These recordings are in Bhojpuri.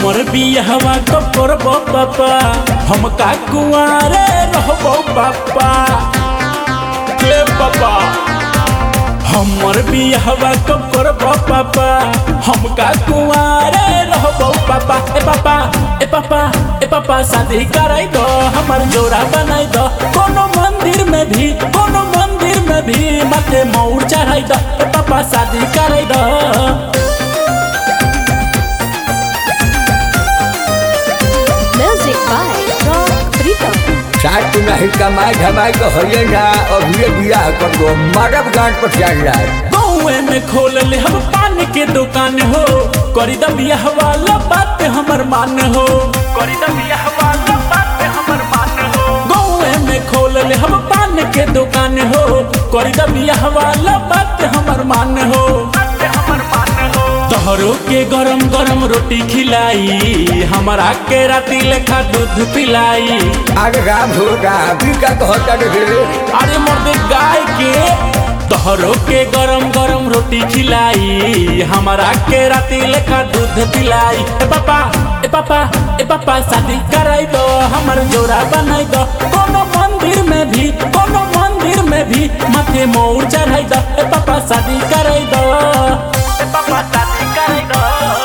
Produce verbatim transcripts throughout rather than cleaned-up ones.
हमर बियाहवा कब करबो पापा हम का कुंवारे रहबो पापा के पापा हमर बियाहवा कब करबो पापा हम का कुंवारे रहबो पापा ए पापा ए पापा ए पापा शादी कराई दो हमर जोड़ा बनाई दो कोनो मंदिर में भी कोनो मंदिर में भी माथे मोर चढ़ाई दो ए पापा शादी कराई दो। साथ नहीं कमाई धमाई तो होइए ना अभी बियाह कर दो मरब गांठ पर चढ़ रहा है। गाँव में खोल ले हम पान के दुकान हो करी द बियाह वाला बात हमर मान हो करी द बियाह वाला बात हमर मान हो। गाँव में खोल ले हम पान के दुकान हो करी द बियाह वाला बात हमर मान हो तोहरो के गरम गरम रोटी खिलाई हमारा के राती लेखा दूध पिलाई। अरे राम हो राम का कहता रे अरे मर्दे गाय के तोहरो के गरम गरम रोटी खिलाई हमारा के राती लेखा दूध पिलाई। ए पापा ए पापा ए पापा शादी कराई दो हमर जोड़ा बनाई दो कोनो मंदिर में भी कोनो मंदिर में भी माथे मोर चढ़ाई दो ए पापा शादी कराई दो ए पापा शादी कराई दो।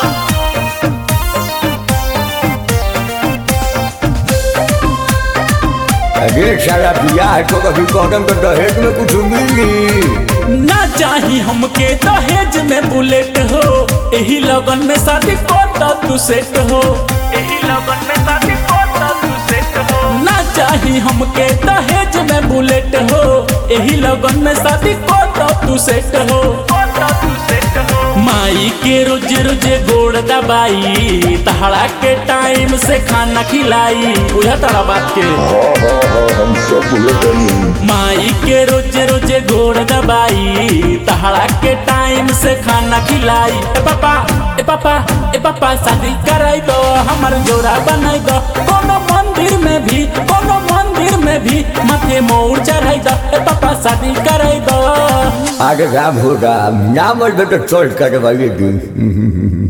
अरे सारा बियाह तो कभी कदम तो दहेज में कुछ मिली ना चाही हमके दहेज में बुलेट हो एही लगन में शादी कर तू सेट हो एही लगन में शादी कर तू सेट हो। ना चाही हमके दहेज में बुलेट हो एही लगन में शादी कर तू सेट हो माई के रोज रोज गोड़ दबाई तहरा के टाइम से खाना खिलाई बुझा तारा बात के हम सब माई के रोज रोज गोड़ दबाई तहरा के टाइम से खाना खिलाई। ए पापा ए पापा ए पापा शादी कराई दो हमर जोड़ा बनाई दो कोनो मंदिर में भी कोनो मंदिर में भी माथे मोर चढ़ाई दो ए पापा शादी कराई दो। अरे राम हो राम नाम तो चोट करवाइए